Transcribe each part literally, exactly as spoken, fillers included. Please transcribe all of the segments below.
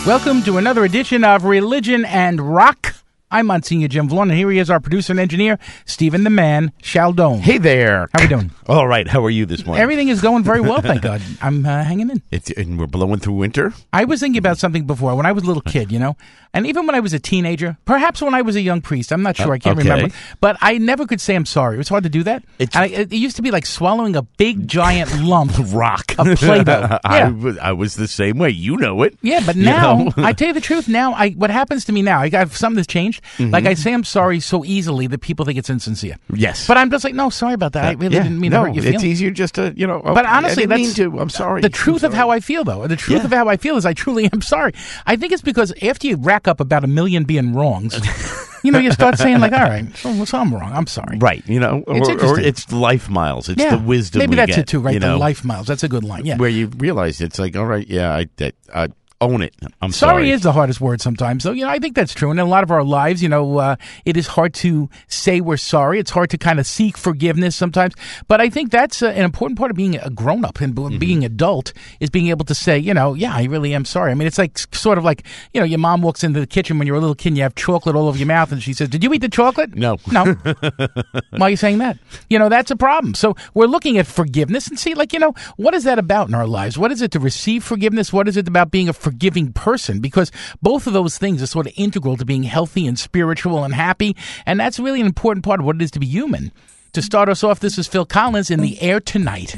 Welcome to another edition of Religion and Rock. I'm Monsignor Jim Vaughn, and here he is, our producer and engineer, Stephen the Man Chaldone. Hey there. How are we doing? All right. How are you this morning? Everything is going very well, thank God. I'm uh, hanging in. It's, and we're blowing through winter? I was thinking about something before when I was a little kid, you know, and even when I was a teenager, perhaps when I was a young priest, I'm not sure, I can't okay. remember, but I never could say I'm sorry. It was hard to do that. It's- And I, it used to be like swallowing a big, giant lump Rock. of Play-Doh. I, Yeah. was, I was the same way. You know it. Yeah, but You now, know? I tell you the truth, now, I what happens to me now, I got something that's changed. Mm-hmm. Like, I say I'm sorry so easily that people think it's insincere. Yes. But I'm just like, no, sorry about that. I really yeah. didn't mean no, to hurt your it's feelings. easier just to, you know. Oh, But honestly, I didn't that's mean to. I'm sorry. The truth I'm of how sorry. I feel, though. The truth Yeah. of how I feel is I truly am sorry. I think it's because after you rack up about a million being wrongs, you know, you start saying, like, all right, so, so I'm wrong. I'm sorry. Right. You know, It's or, or interesting. it's life miles. It's Yeah. the wisdom Maybe we that's get, it, too, right? You The know, life miles. That's a good line, yeah. where you realize it's like, all right, yeah, I, I, I own it. I'm Sorry sorry. is the hardest word sometimes. So, you know, I think that's true. And in a lot of our lives, you know, uh, it is hard to say we're sorry. It's hard to kind of seek forgiveness sometimes. But I think that's uh, an important part of being a grown-up and Mm-hmm. being adult is being able to say, you know, yeah, I really am sorry. I mean, it's like sort of like, you know, your mom walks into the kitchen when you're a little kid and you have chocolate all over your mouth and she says, did you eat the chocolate? No. No. Why are you saying that? You know, that's a problem. So we're looking at forgiveness and see, like, you know, what is that about in our lives? What is it to receive forgiveness? What is it about being a forgiving person? Because both of those things are sort of integral to being healthy and spiritual and happy. And that's really an important part of what it is to be human. To start us off, this is Phil Collins in The Air Tonight.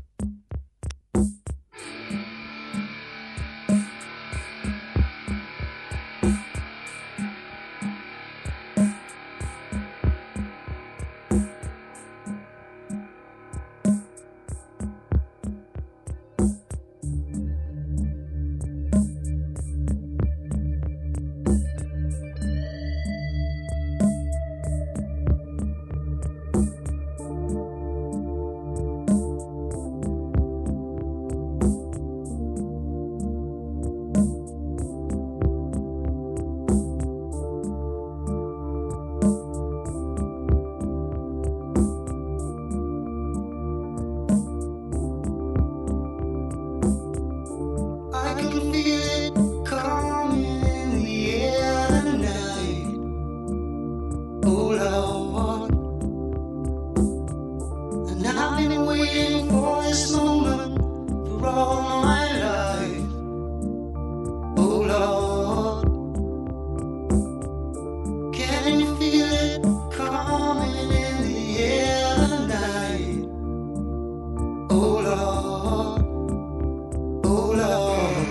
I can feel it coming in the air tonight. Oh Lord, and I've been waiting for this moment for all my life. Oh Lord, can you feel it coming in the air tonight? Oh Lord. Oh Lord,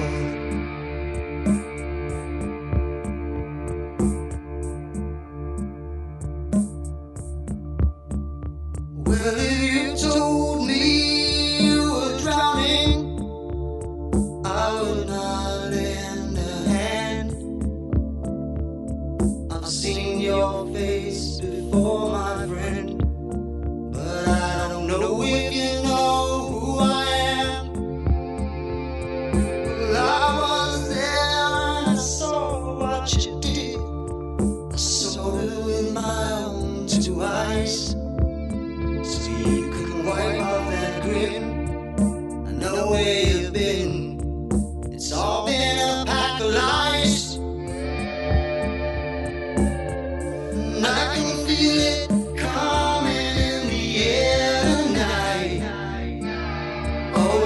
well, if you told me you were drowning, I would not lend a hand. I've seen your face before, my friend, but I don't know if you know who I am. Well, I was there and I saw what you did. I saw it with my own two eyes. So you could wipe off that grin. I know where you've been. It's all been a pack of lies. And I can feel it coming in the air tonight. Oh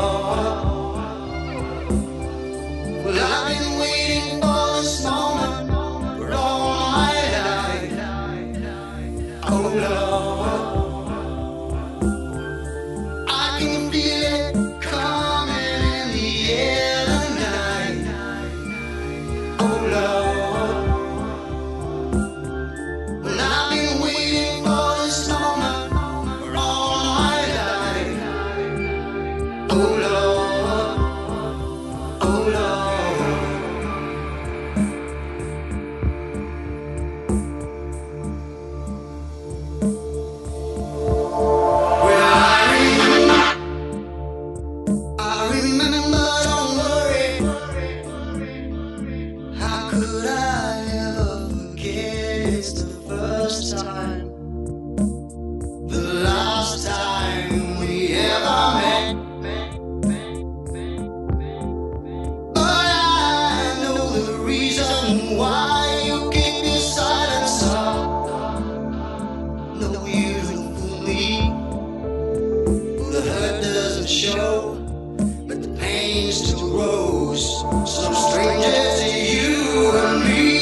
Lord. Well, I've been waiting for this moment for all my life. Oh Lord, I can feel it coming in the air tonight. Oh Lord, well, I've been waiting for this moment for all my life. Oh Lord, oh Lord. No, you don't fool me. The hurt doesn't show, but the pain still grows. Some strangers to you and me.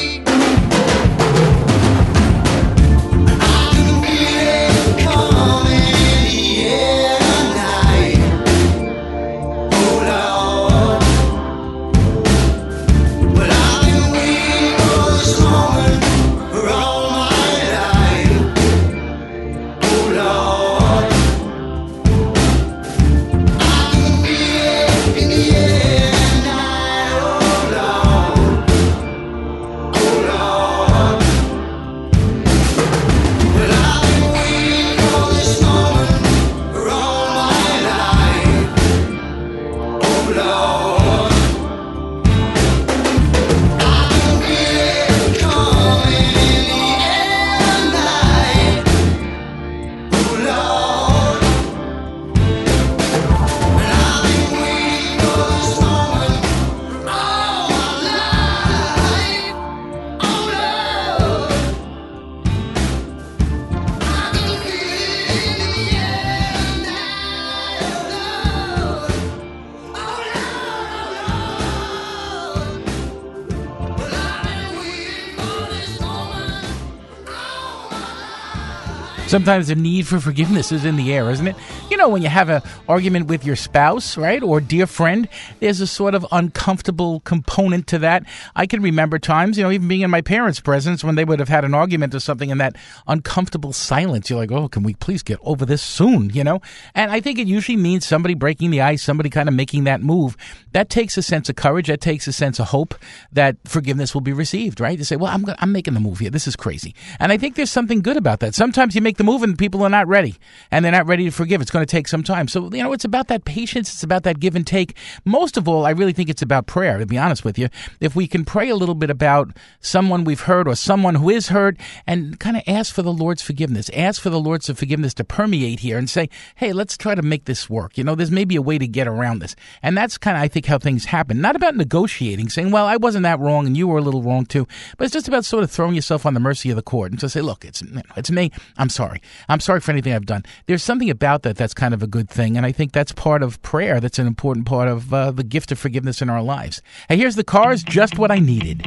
Sometimes the need for forgiveness is in the air, isn't it? You know, when you have an argument with your spouse, right, or dear friend, there's a sort of uncomfortable component to that. I can remember times, you know, even being in my parents' presence when they would have had an argument or something, and that uncomfortable silence. You're like, oh, can we please get over this soon, you know? And I think it usually means somebody breaking the ice, somebody kind of making that move. That takes a sense of courage. That takes a sense of hope that forgiveness will be received, right? To say, well, I'm go- I'm making the move here. This is crazy. And I think there's something good about that. Sometimes you make the move and people are not ready, and they're not ready to forgive. It's going to take some time. So, you know, it's about that patience. It's about that give and take. Most of all, I really think it's about prayer, to be honest with you. If we can pray a little bit about someone we've hurt or someone who is hurt and kind of ask for the Lord's forgiveness, ask for the Lord's forgiveness to permeate here and say, hey, let's try to make this work. You know, there's maybe a way to get around this. And that's kind of, I think, how things happen. Not about negotiating, saying, well, I wasn't that wrong and you were a little wrong too. But it's just about sort of throwing yourself on the mercy of the court and just say, look, it's, it's me. I'm sorry. I'm sorry for anything I've done. There's something about that that's kind of a good thing, and I think that's part of prayer. That's an important part of uh, the gift of forgiveness in our lives. Hey, here's the Cars, Just What I Needed.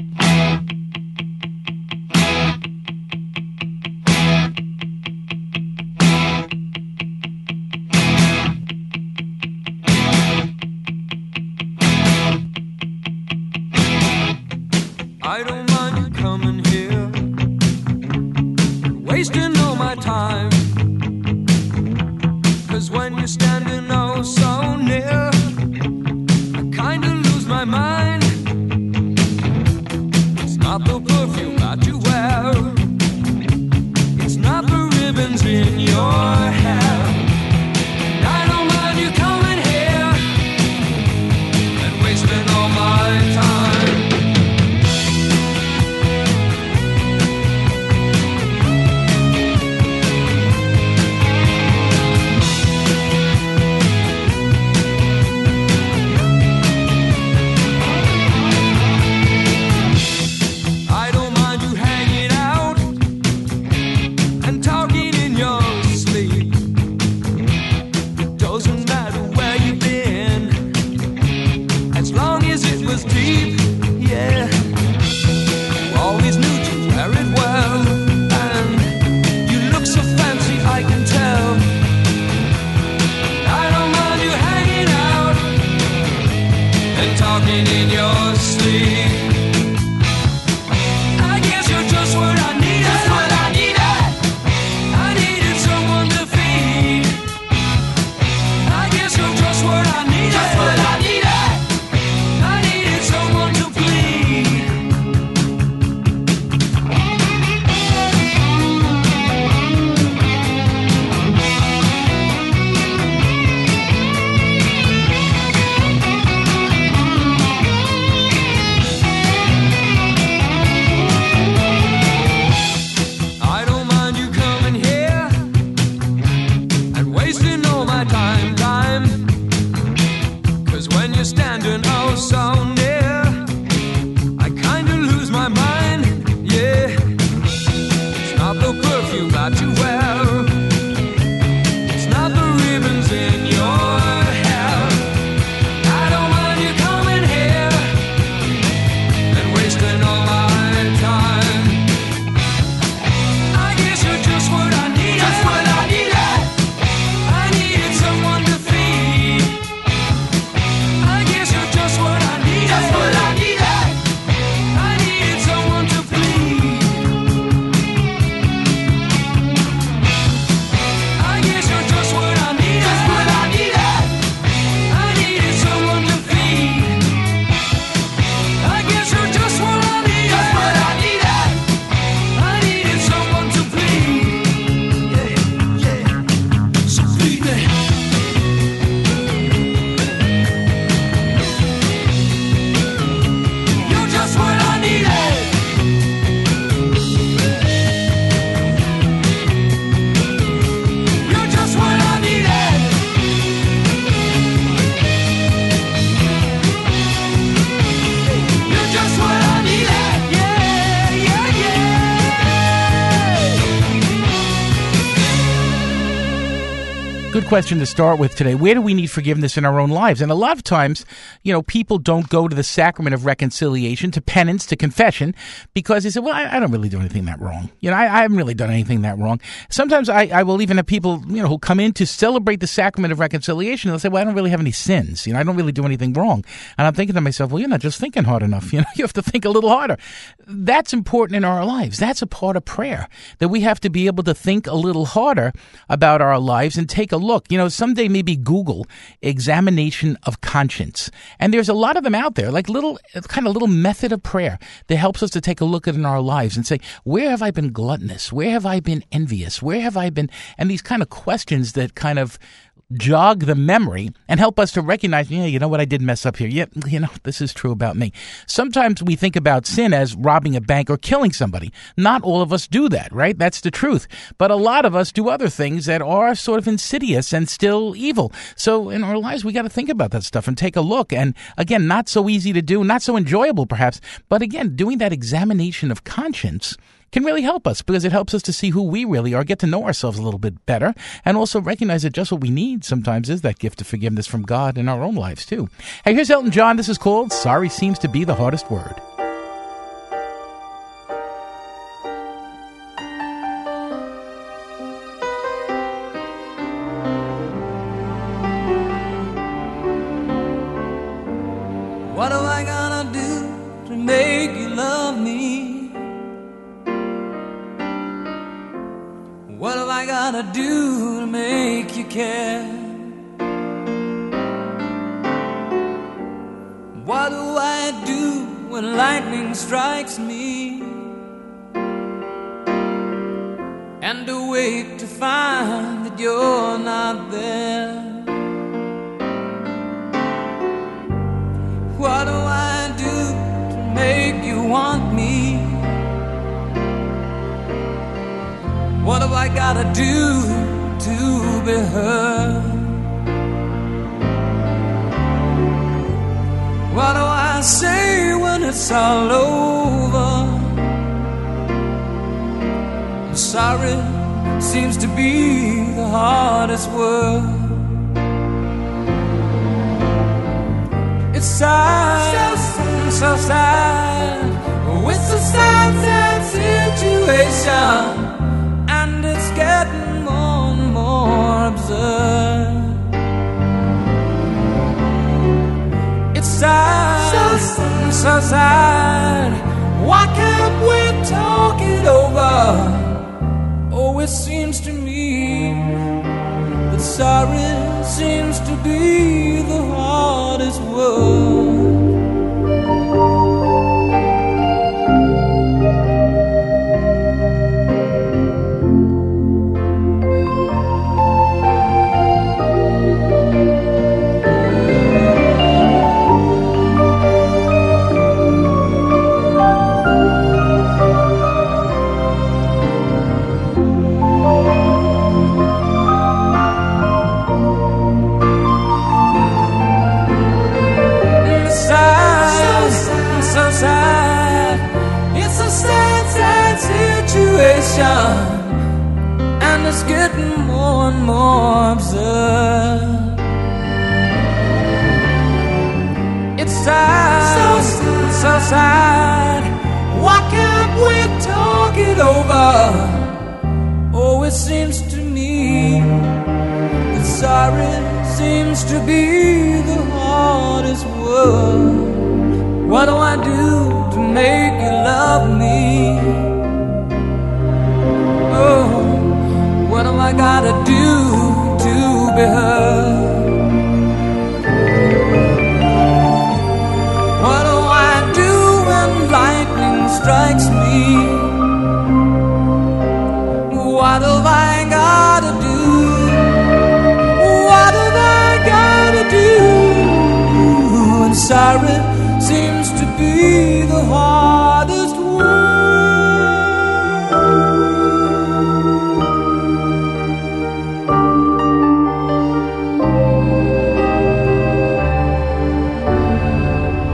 I don't mind you coming here, wasting all my time. Cause when you're standing oh so near, I kinda lose my mind. It's not the perfume that you wear, it's not the ribbons in your hair. And I don't mind you coming here and wasting all my time. Talking in your sleep. good question to start with today. Where do we need forgiveness in our own lives? And a lot of times, you know, people don't go to the sacrament of reconciliation, to penance, to confession, because they say, well, I, I don't really do anything that wrong. You know, I, I haven't really done anything that wrong. Sometimes I, I will even have people, you know, who come in to celebrate the sacrament of reconciliation. They'll say, well, I don't really have any sins. You know, I don't really do anything wrong. And I'm thinking to myself, well, you're not just thinking hard enough. You know, you have to think a little harder. That's important in our lives. That's a part of prayer, that we have to be able to think a little harder about our lives and take a look. You know, someday maybe Google examination of conscience. And there's a lot of them out there, like little, kind of little method of prayer that helps us to take a look at in our lives and say, where have I been gluttonous? Where have I been envious? Where have I been? And these kind of questions that kind of jog the memory and help us to recognize, yeah, you know what, I did mess up here. Yeah, you know, this is true about me. Sometimes we think about sin as robbing a bank or killing somebody. Not all of us do that, right? That's the truth. But a lot of us do other things that are sort of insidious and still evil. So in our lives, we got to think about that stuff and take a look. And again, not so easy to do, not so enjoyable perhaps, but again, doing that examination of conscience can really help us, because it helps us to see who we really are, get to know ourselves a little bit better, and also recognize that just what we need sometimes is that gift of forgiveness from God in our own lives too. Hey, here's Elton John. This is called Sorry Seems to Be the Hardest Word. What am I gonna do to make you love me? What have I gotta do to make you care? What do I do when lightning strikes me and awake to find that you're not there? What do I do to make you want me? What have I gotta do to be heard? What do I say when it's all over? Sorry seems to be the hardest word. It's sad, so, so sad. It's a sad, sad situation, and it's getting more and more absurd. It's sad, so, so sad. Why can't we talk it over? Oh, it seems to me that sorry seems to be the hardest word. And it's getting more and more absurd. It's sad, so, so sad. Why can't we talk it over? Oh, it seems to me that sorry seems to be the hardest word. What do I do to make you love me? Oh, what have I gotta do to be heard? What do I do when lightning strikes me? What have I gotta do? What have I gotta do? And sorry seems to be the hardest word.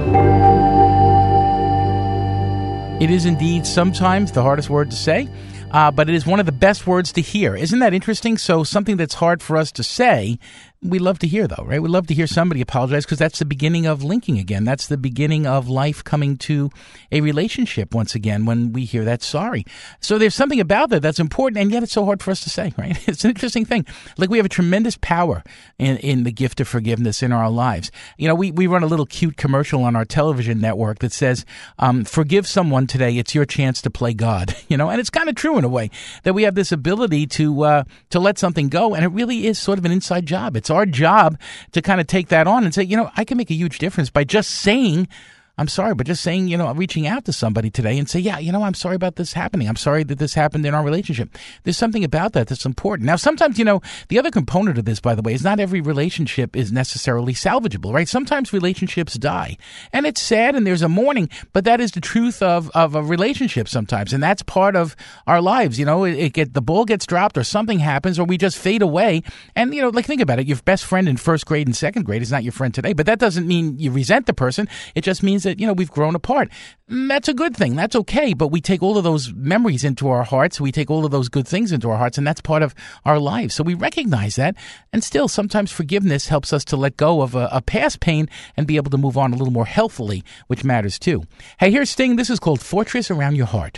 It is indeed sometimes the hardest word to say. uh, but it is one of the best words to hear. Isn't that interesting? So something that's hard for us to say, we love to hear, though, right? We love to hear somebody apologize because that's the beginning of linking again. That's the beginning of life coming to a relationship once again when we hear that sorry. So there's something about that that's important, and yet it's so hard for us to say, right? It's an interesting thing. Like, we have a tremendous power in, in the gift of forgiveness in our lives. You know, we, we run a little cute commercial on our television network that says, um, forgive someone today, it's your chance to play God. You know, and it's kind of true in a way that we have this ability to uh, to let something go, and it really is sort of an inside job. It's our job to kind of take that on and say, you know, I can make a huge difference by just saying, I'm sorry, but just saying, you know, reaching out to somebody today and say, yeah, you know, I'm sorry about this happening. I'm sorry that this happened in our relationship. There's something about that that's important. Now, sometimes, you know, the other component of this, by the way, is not every relationship is necessarily salvageable, right? Sometimes relationships die, and it's sad and there's a mourning, but that is the truth of, of a relationship sometimes, and that's part of our lives. You know, it, it get the ball gets dropped or something happens or we just fade away. And, you know, like, think about it. Your best friend in first grade and second grade is not your friend today, but that doesn't mean you resent the person. It just means that, you know, we've grown apart. That's a good thing. That's okay. But we take all of those memories into our hearts. We take all of those good things into our hearts, and that's part of our lives. So we recognize that. And still, sometimes forgiveness helps us to let go of a, a past pain and be able to move on a little more healthily, which matters too. Hey, here's Sting. This is called Fortress Around Your Heart.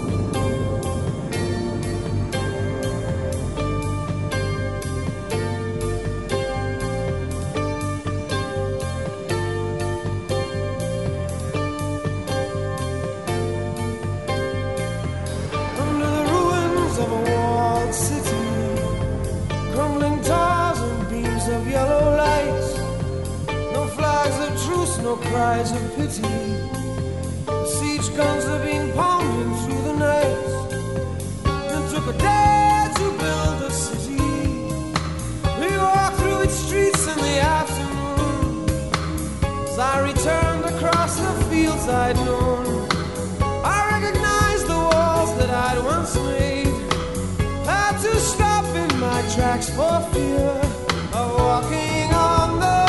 No cries of pity. Siege guns have been pounding through the night. It took a day to build a city. We walked through its streets in the afternoon. As I returned across the fields I'd known, I recognized the walls that I'd once made. Had to stop in my tracks for fear of walking on the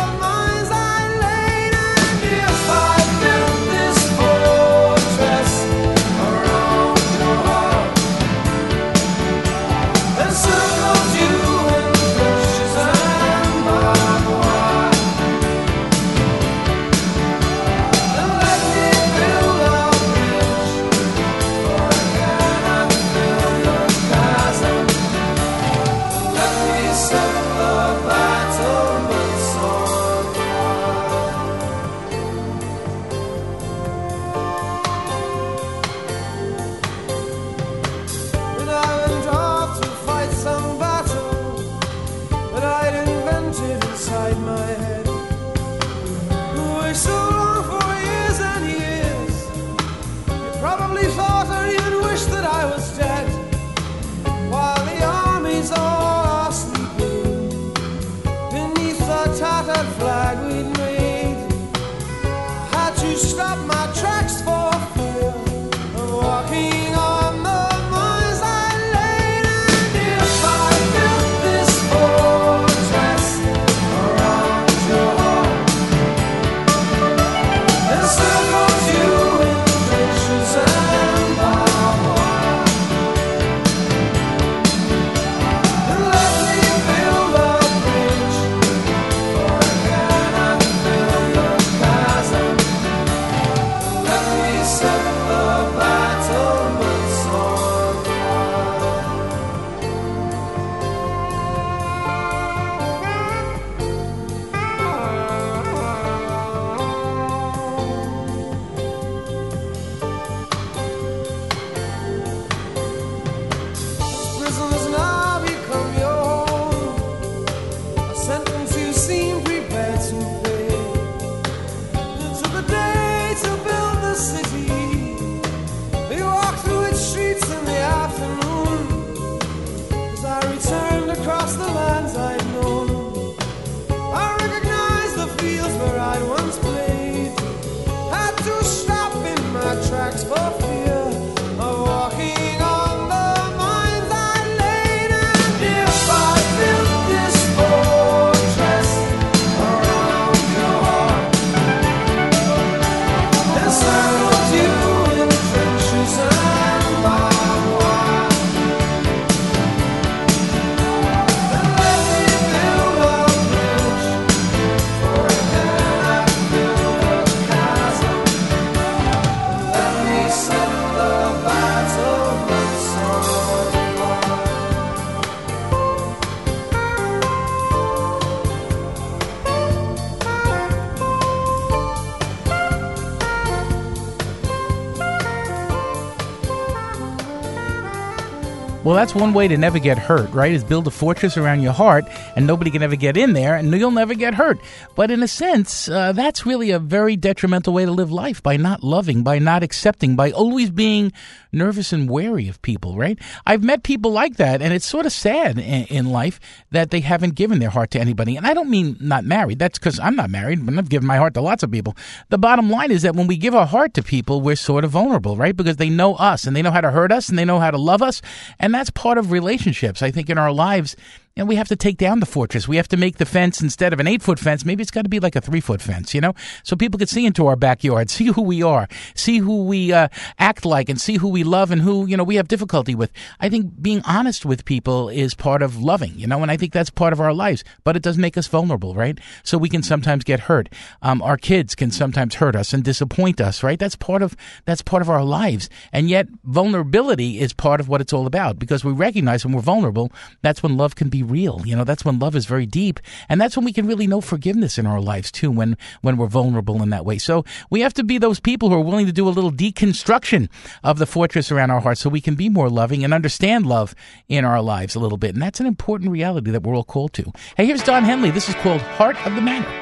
Well, that's one way to never get hurt, right? Is build a fortress around your heart, and nobody can ever get in there, and you'll never get hurt. But in a sense, uh, that's really a very detrimental way to live life, by not loving, by not accepting, by always being nervous and wary of people, right? I've met people like that, and it's sort of sad in, in life that they haven't given their heart to anybody. And I don't mean not married. That's because I'm not married, but I've given my heart to lots of people. The bottom line is that when we give our heart to people, we're sort of vulnerable, right? Because they know us, and they know how to hurt us, and they know how to love us, and that's part of relationships. I think in our lives, you know, we have to take down the fortress. We have to make the fence, instead of an eight-foot fence, maybe it's got to be like a three-foot fence, you know, so people can see into our backyard, see who we are, see who we uh, act like, and see who we love and who, you know, we have difficulty with. I think being honest with people is part of loving, you know, and I think that's part of our lives, but it does make us vulnerable, right? So we can sometimes get hurt. Um, our kids can sometimes hurt us and disappoint us, right? That's part of that's part of our lives, and yet vulnerability is part of what it's all about, because we recognize when we're vulnerable, that's when love can be real. You know, that's when love is very deep, and that's when we can really know forgiveness in our lives too, when when we're vulnerable in that way. So we have to be those people who are willing to do a little deconstruction of the fortress around our hearts so we can be more loving and understand love in our lives a little bit. And that's an important reality that we're all called to. Hey, here's Don Henley. This is called Heart of the Matter.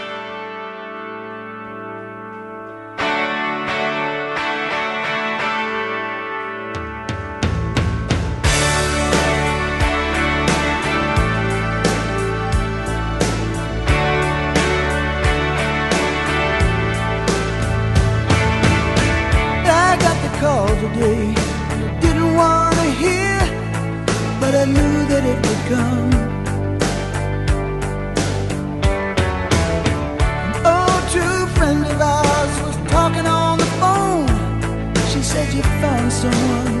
Call today, didn't want to hear, but I knew that it would come. An old true friend of ours was talking on the phone. She said you found someone,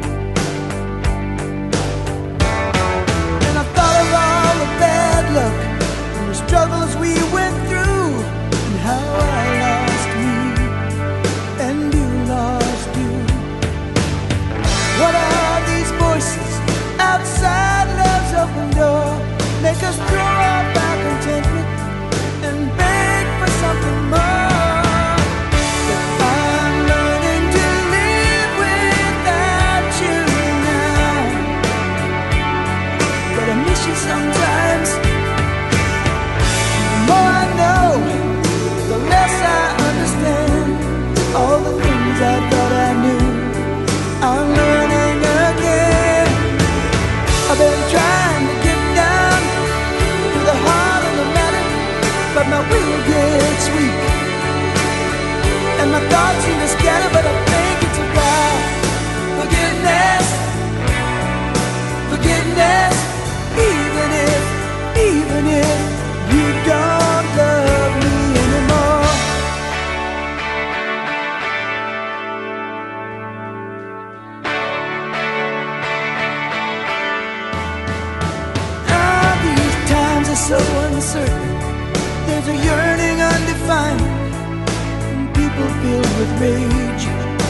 and I thought of all the bad luck and the struggles we went through, and how I lost me and you lost. What are these voices outside love's open door? Make us throw off our contentment and beg for something more. But I'm learning to live without you now. But I miss you sometimes. The more I know, the less I understand all the things I thought I knew. I'm learning again. I've been trying to get down to the heart of the matter, but my will gets weak, and my thoughts seem to scatter, but I think it's a while. Forgiveness, forgiveness, even if, even if you don't love me anymore. So uncertain, there's a yearning undefined, and people filled with rage.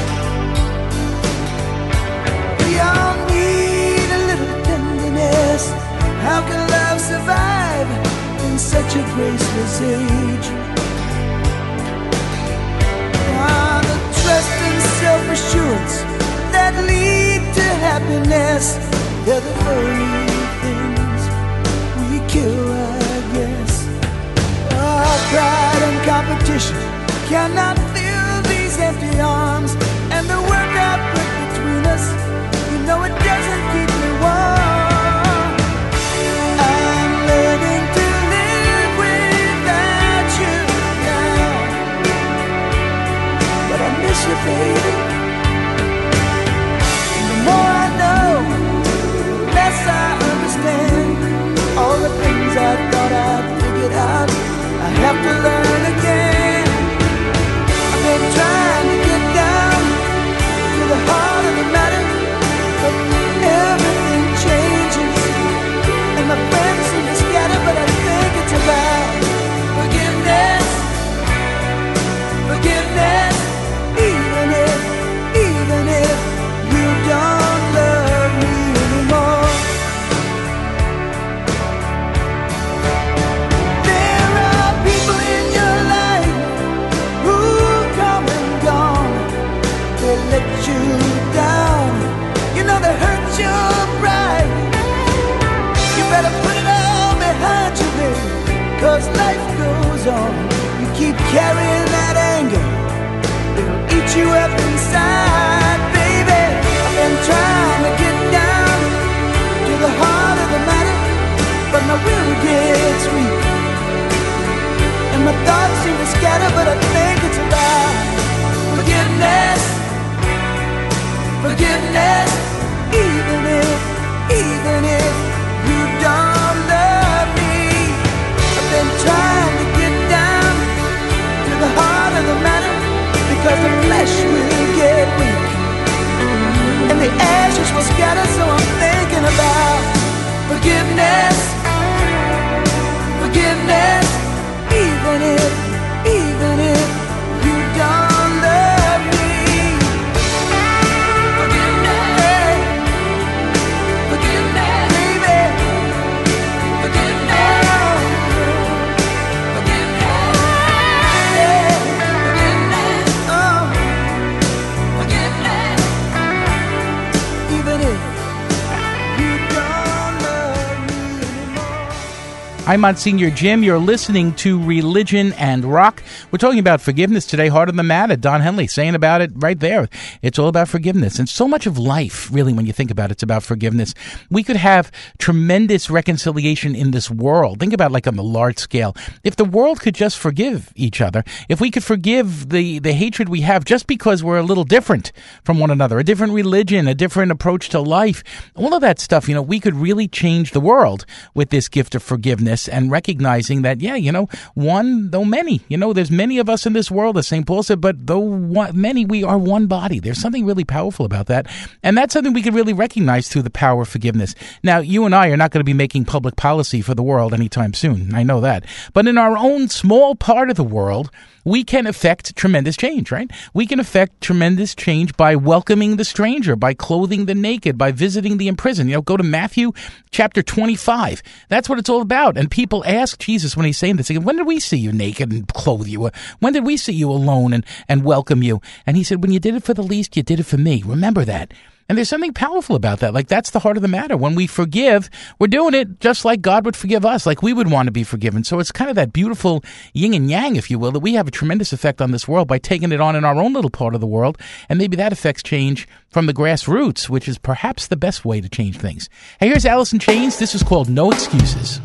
We all need a little tenderness. How can love survive in such a graceless age? Ah, the trust and self-assurance that lead to happiness, they're the very things kill, I guess. Oh, pride and competition cannot fill these empty arms, and the work I put between us, you know it doesn't keep me warm. I'm learning to live without you now, but I miss you, baby. And the more I know, the less I understand all the things I thought I'd figured out. I have to learn again. I've been trying to get down better put it all behind you, baby, 'cause life goes on. You keep carrying that anger, it'll eat you up inside, baby. I've been trying to get down to the heart of the matter, but my will gets weak, and my thoughts seem to scatter, but I think it's about forgiveness, forgiveness, even if, even if you don't love me. I've been trying to get down to the heart of the matter, because the flesh will get weak, and the ashes will scatter, so I'm thinking about forgiveness, forgiveness, even if, even if you don't love me. Forgiveness, forgiveness, baby, forgiveness, forgiveness, yeah, forgiveness, oh, forgiveness, even if you don't love me anymore. I'm Monsignor Jim. You're listening to Religion and Rock. We're talking about forgiveness today. Heart of the Matter. Don Henley saying about it right there. It's all about forgiveness. And so much of life, really, when you think about it, it's about forgiveness. We could have tremendous reconciliation in this world. Think about like on the large scale. If the world could just forgive each other, if we could forgive the, the hatred we have just because we're a little different from one another, a different religion, a different approach to life, all of that stuff, you know, we could really change the world with this gift of forgiveness and recognizing that, yeah, you know, one, though many, you know, there's many of us in this world, as Saint Paul said, but though one, many, we are one body. There's something really powerful about that. And that's something we can really recognize through the power of forgiveness. Now, you and I are not going to be making public policy for the world anytime soon. I know that. But in our own small part of the world, we can affect tremendous change, right? We can affect tremendous change by welcoming the stranger, by clothing the naked, by visiting the imprisoned. You know, go to Matthew chapter twenty-five. That's what it's all about. And people ask Jesus when he's saying this, when did we see you naked and clothe you? When did we see you alone and, and welcome you? And he said, when you did it for the least, you did it for me. Remember that. And there's something powerful about that. Like, that's the heart of the matter. When we forgive, we're doing it just like God would forgive us, like we would want to be forgiven. So it's kind of that beautiful yin and yang, if you will, that we have a tremendous effect on this world by taking it on in our own little part of the world. And maybe that affects change from the grassroots, which is perhaps the best way to change things. Hey, here's Alice in Chains. This is called No Excuses.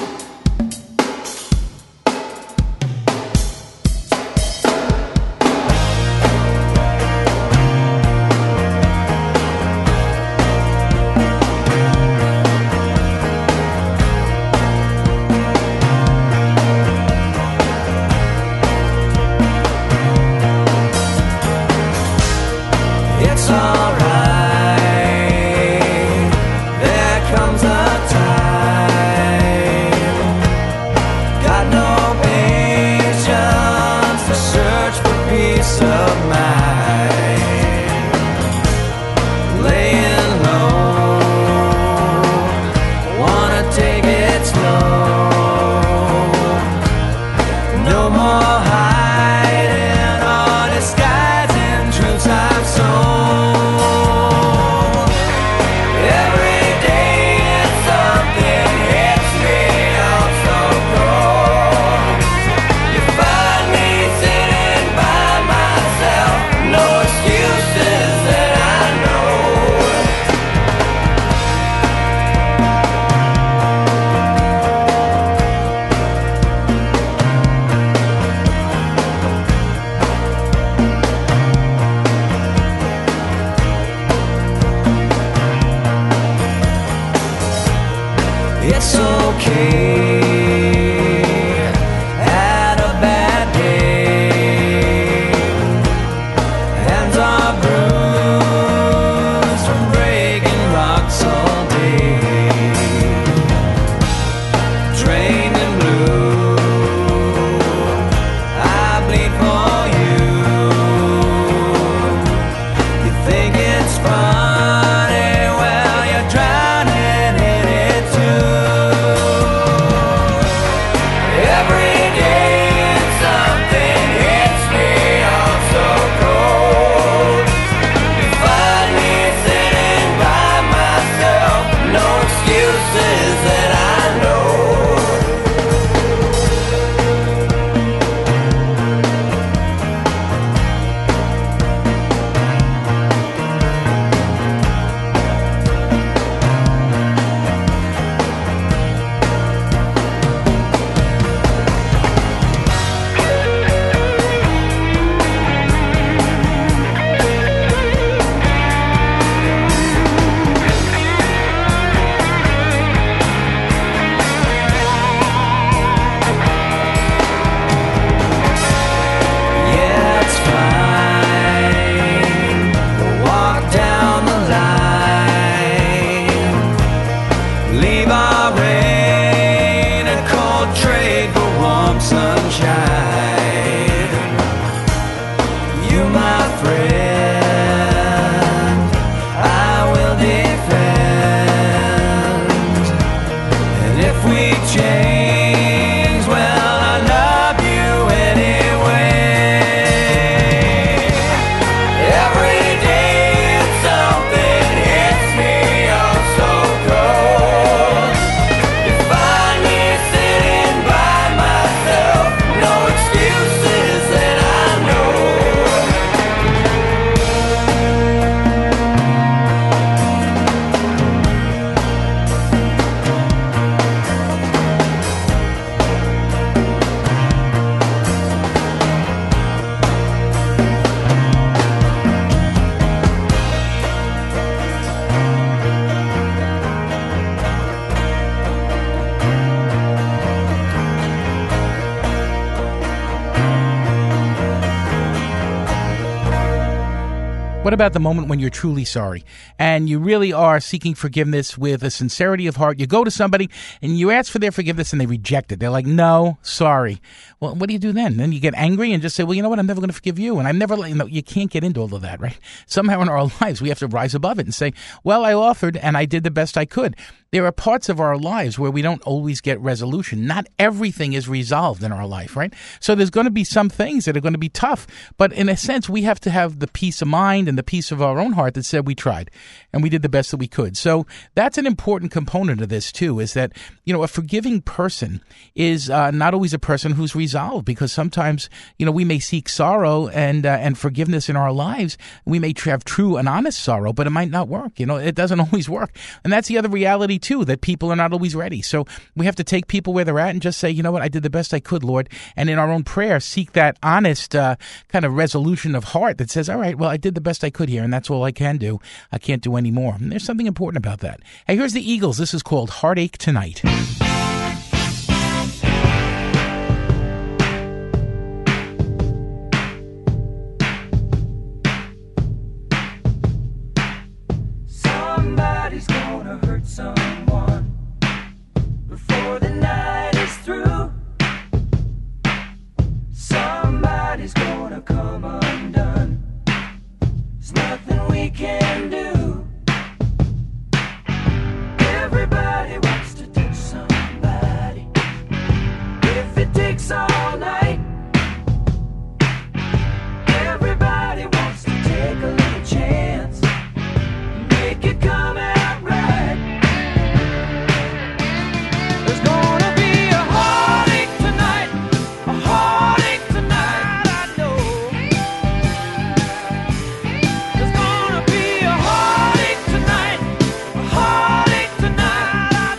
It's alright. There comes a It's okay. Had a bad day. Hands are bruised from breaking rocks all day. Drained and blue, I bleed for you. You think it's funny, well you're drowning in it too. change. Well, I love you anyway. Every day something hits me oh so cold. You find me sitting by myself, no excuses that I know. What about the moment when you're truly sorry and you really are seeking forgiveness with a sincerity of heart? You go to somebody and you ask for their forgiveness and they reject it. They're like, no, sorry. Well, what do you do then? Then you get angry and just say, well, you know what? I'm never going to forgive you. And I'm never, you know, you can't get into all of that, right? Somehow in our lives, we have to rise above it and say, well, I offered and I did the best I could. There are parts of our lives where we don't always get resolution. Not everything is resolved in our life, right? So there's going to be some things that are going to be tough. But in a sense, we have to have the peace of mind and the peace of our own heart that said we tried and we did the best that we could. So that's an important component of this too, is that, you know, a forgiving person is uh, not always a person who's resolved, because sometimes, you know, we may seek sorrow and uh, and forgiveness in our lives. We may have true and honest sorrow, but it might not work. You know, it doesn't always work. And that's the other reality too, that people are not always ready. So we have to take people where they're at and just say, you know what, I did the best I could, Lord. And in our own prayer, seek that honest uh, kind of resolution of heart that says, all right, well, I did the best I could here, and that's all I can do. I can't do any more. And there's something important about that. Hey, here's the Eagles. This is called Heartache Tonight. Somebody's gonna hurt someone before the night is through. Somebody's gonna come undone. There's nothing we can do. Everybody wants to touch somebody. If it takes all night, everybody wants to take a little chance. Make it come out right. There's gonna be a heartache tonight, a heartache tonight, I know. There's gonna be a heartache tonight, a heartache tonight, I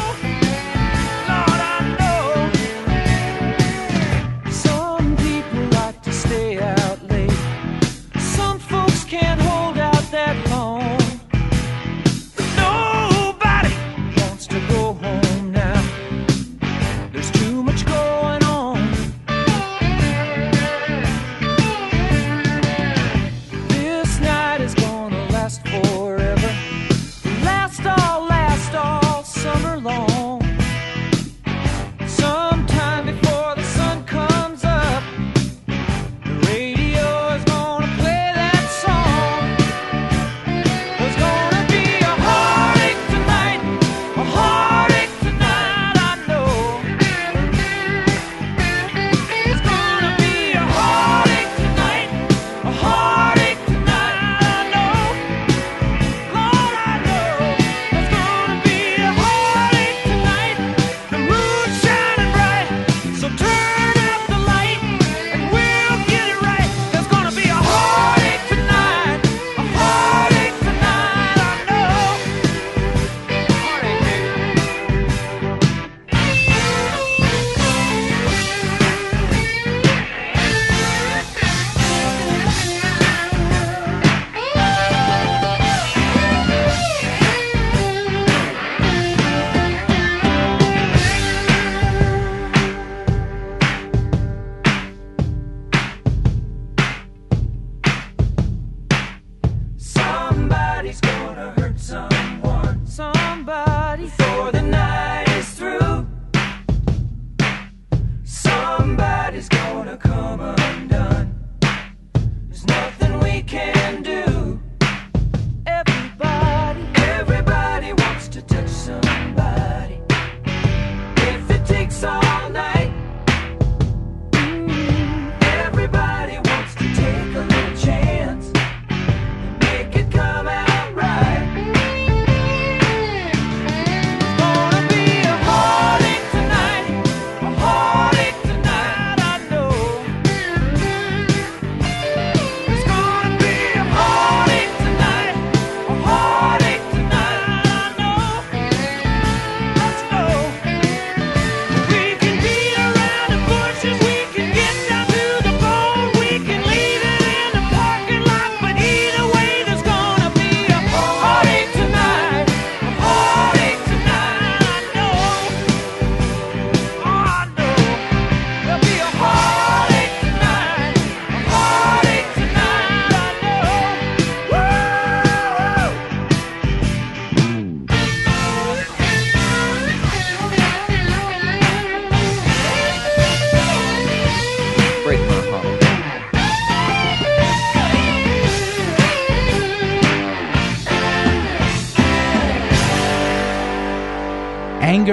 know. Lord, I know. Some people like to stay out late. Some folks can't hold out that long. Nobody wants to go home now.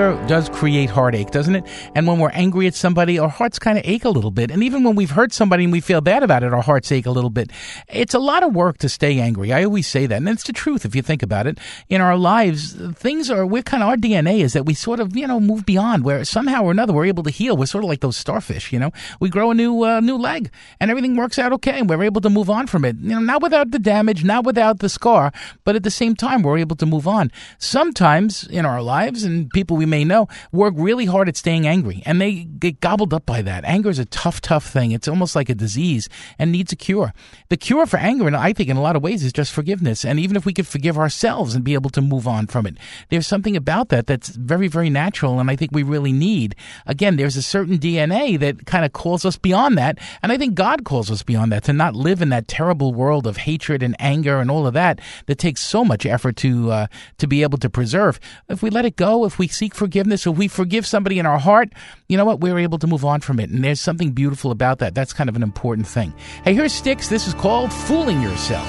anger does create heartache, doesn't it? And when we're angry at somebody, our hearts kind of ache a little bit. And even when we've hurt somebody and we feel bad about it, our hearts ache a little bit. It's a lot of work to stay angry. I always say that. And it's the truth if you think about it. In our lives, things are, we're kind of, our D N A is that we sort of, you know, move beyond where somehow or another we're able to heal. We're sort of like those starfish, you know. We grow a new uh, new leg and everything works out okay. And we're able to move on from it. You know, not without the damage, not without the scar, but at the same time, we're able to move on. Sometimes in our lives, and people we may know, work really hard at staying angry, and they get gobbled up by that. Anger is a tough, tough thing. It's almost like a disease and needs a cure. The cure for anger, and I think in a lot of ways, is just forgiveness. And even if we could forgive ourselves and be able to move on from it, there's something about that that's very, very natural, and I think we really need. Again, there's a certain D N A that kind of calls us beyond that, and I think God calls us beyond that, to not live in that terrible world of hatred and anger and all of that that takes so much effort to uh, to be able to preserve. If we let it go, if we seek forgiveness, if we forgive somebody in our heart, you know what? We're able to move on from it, and there's something beautiful about that. That's kind of an important thing. Hey, here's Styx. This is called Fooling Yourself.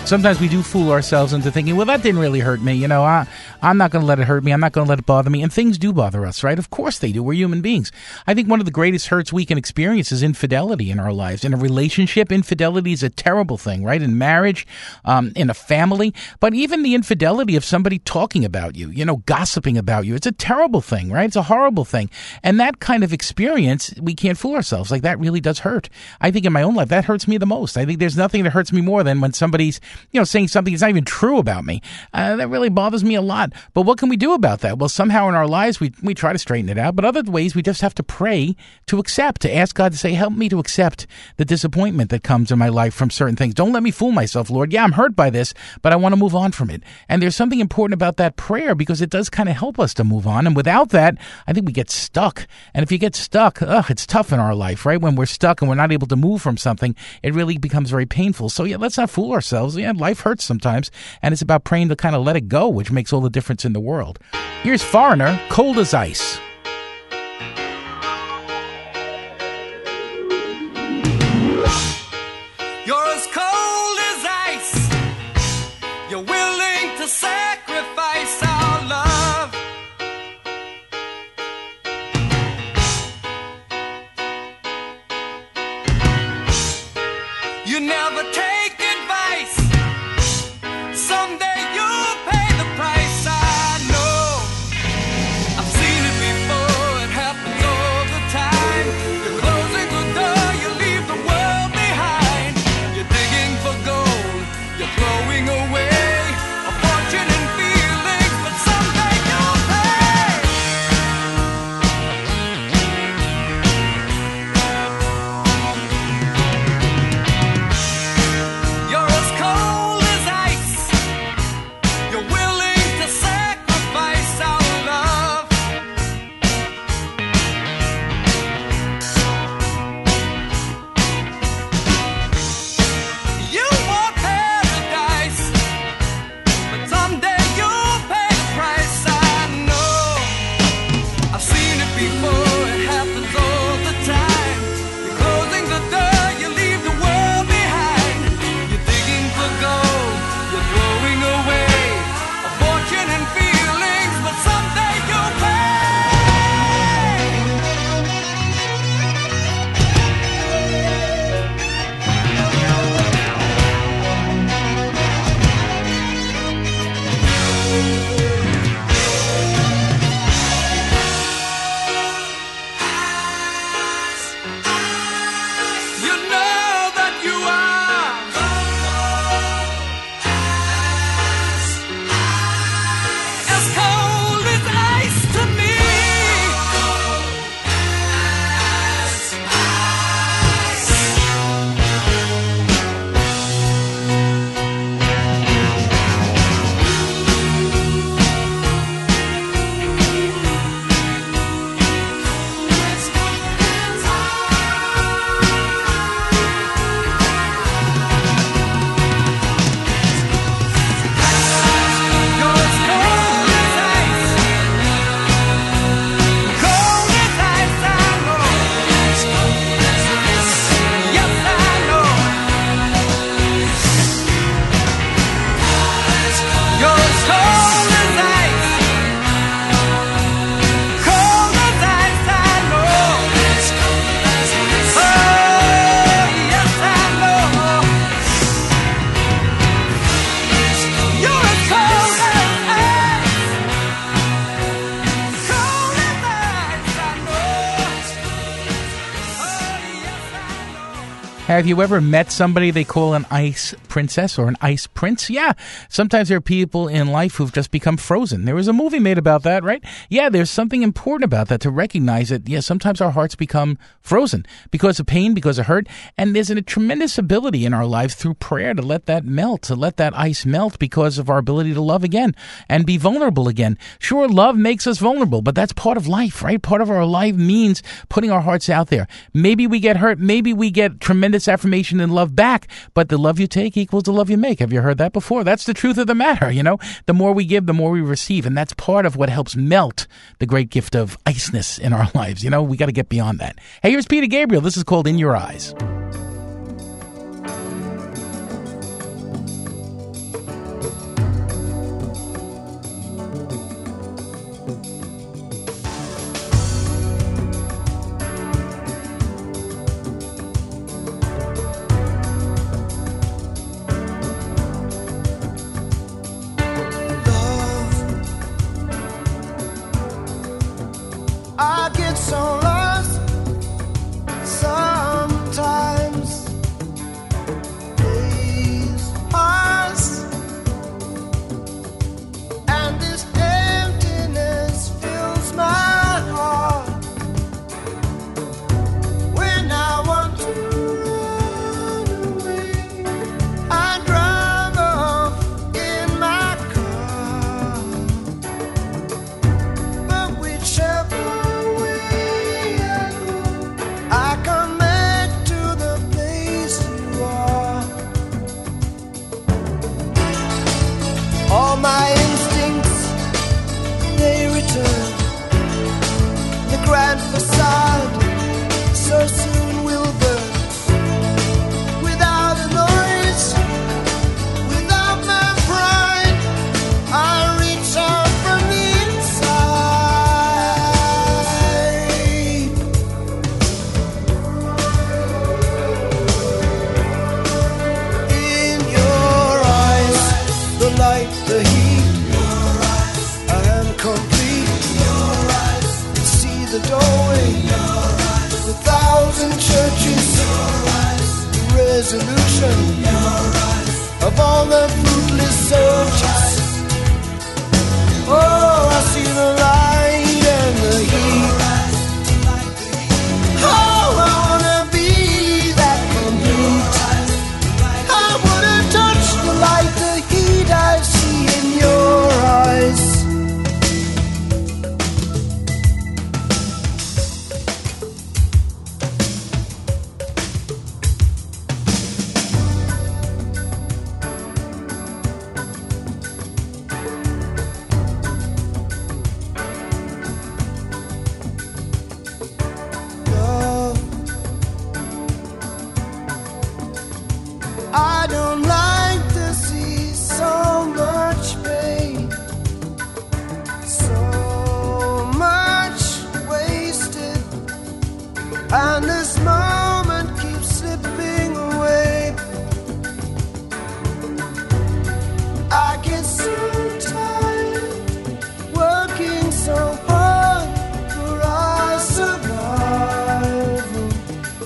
sometimes we do fool ourselves into thinking, well, that didn't really hurt me. You know, I, I'm not going to let it hurt me. I'm not going to let it bother me. And things do bother us, right? Of course they do. We're human beings. I think one of the greatest hurts we can experience is infidelity in our lives. In a relationship, infidelity is a terrible thing, right? In marriage, um, in a family, but even the infidelity of somebody talking about you, you know, gossiping about you. It's a terrible thing, right? It's a horrible thing. And that kind of experience, we can't fool ourselves. Like, that really does hurt. I think in my own life, that hurts me the most. I think there's nothing that hurts me more than when somebody's, you know, saying something that's not even true about me. Uh, that really bothers me a lot. But what can we do about that? Well, somehow in our lives, we, we try to straighten it out. But other ways, we just have to pray to accept, to ask God to say, help me to accept the disappointment that comes in my life from certain things. Don't let me fool myself, Lord. Yeah, I'm hurt by this, but I want to move on from it. And there's something important about that prayer because it does kind of help us to move on. And without that, I think we get stuck. And if you get stuck, ugh, it's tough in our life, right? When we're stuck and we're not able to move from something, it really becomes very painful. So yeah, let's not fool ourselves. Yeah, life hurts sometimes, and it's about praying to kind of let it go, which makes all the difference in the world. Here's Foreigner, Cold as Ice. You're as cold as ice. You're willing to sacrifice our love. You never take advice. Someday you'll pay the price. I know. I've seen it before. It happens all the time. You're closing the door. You leave the world behind. You're digging for gold. You're throwing away a fortune and feelings, but someday you'll pay. You're as cold as ice. You're willing to sacrifice our love. You want paradise, but someday you'll pay the price. I know. I've seen it before. It happens all the time. You're closing the door. You leave the world behind. You're digging for gold. You're throwing away a fortune and feelings, but someday you'll pay. You know that you are as cold as ice to me. You're as cold as ice. Cold as ice, I know. Yes, I know. You're as cold as ice. Cold as ice, I know. Oh, yes, I know. You're as cold as ice. Cold as ice, I know. Oh, yes, I know. Have you ever met somebody they call an ice princess or an ice prince? Yeah. Sometimes there are people in life who've just become frozen. There was a movie made about that, right? Yeah, there's something important about that to recognize that, yeah, sometimes our hearts become frozen because of pain, because of hurt. And there's a tremendous ability in our lives through prayer to let that melt, to let that ice melt because of our ability to love again and be vulnerable again. Sure, love makes us vulnerable, but that's part of life, right? Part of our life means putting our hearts out there. Maybe we get hurt. Maybe we get tremendous affirmation and love back, but the love you take equals the love you make. Have you heard that before? That's the truth of the matter, you know? The more we give, the more we receive, and that's part of what helps melt the great gift of iceness in our lives. You know, we got to get beyond that. Hey, here's Peter Gabriel. This is called In Your Eyes. light the heat. Your eyes. I am complete. Your eyes. See the doorway. Your eyes. The thousand churches. Your eyes. The resolution. Your eyes. Of all the fruitless searches. Oh, I see the light and the heat. Oh, I wanna be that complete. I wanna touch the light, the heat I see in your eyes. I don't like to see so much pain, so much wasted, and this moment keeps slipping away. I get so tired, working so hard for our survival.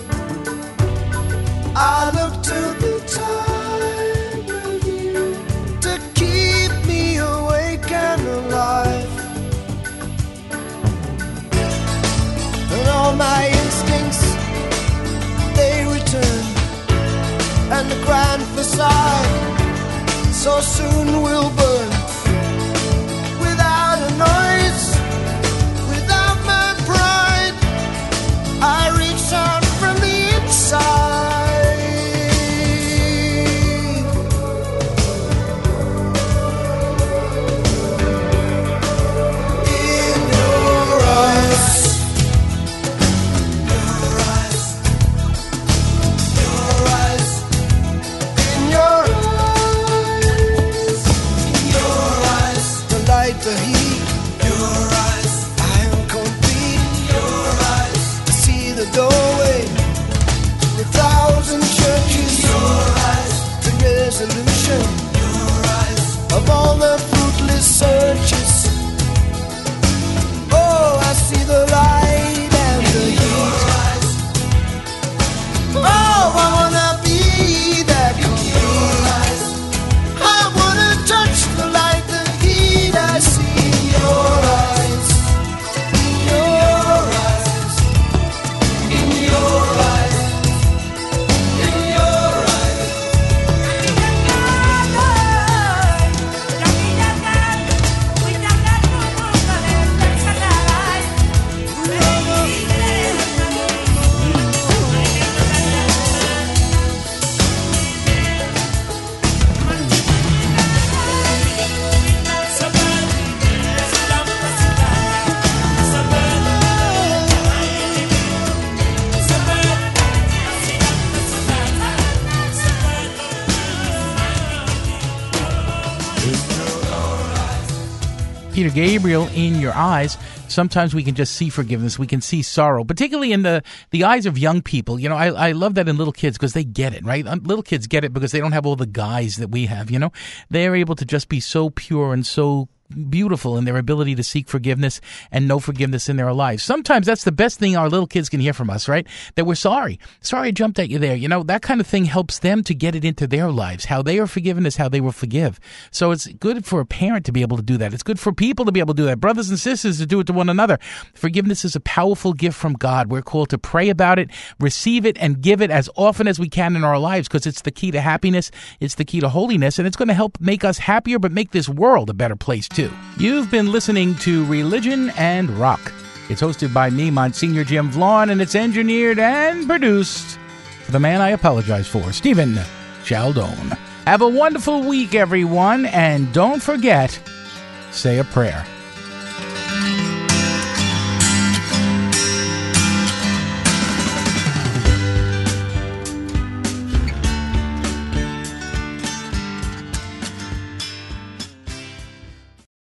I look to the time with you to keep me awake and alive. And all my instincts, they return, and the grand facade so soon will burn. Without a noise, without my pride, I reach out from the inside. The heat, your eyes. I am complete, your eyes. I see the doorway to a thousand churches, your eyes. The resolution, your eyes. Of all the fruitless searches. Oh, I see the light and the heat. Oh, I wanna be that complete. I wanna touch the light, the heat I see in your eyes, in your eyes, in your eyes, in your eyes. Peter Gabriel, In Your Eyes. Sometimes we can just see forgiveness. We can see sorrow, particularly in the, the eyes of young people. You know, I, I love that in little kids because they get it, right? Little kids get it because they don't have all the guys that we have, you know? They're able to just be so pure and so beautiful in their ability to seek forgiveness and know forgiveness in their lives. Sometimes that's the best thing our little kids can hear from us, right? That we're sorry. Sorry I jumped at you there. You know, that kind of thing helps them to get it into their lives. How they are forgiven is how they will forgive. So it's good for a parent to be able to do that. It's good for people to be able to do that. Brothers and sisters to do it to one another. Forgiveness is a powerful gift from God. We're called to pray about it, receive it, and give it as often as we can in our lives because it's the key to happiness. It's the key to holiness, and it's going to help make us happier, but make this world a better place too. You've been listening to Religion and Rock. It's hosted by me, Monsignor Jim Vaughn, and it's engineered and produced for the man I apologize for, Stephen Chaldone. Have a wonderful week, everyone, and don't forget, say a prayer.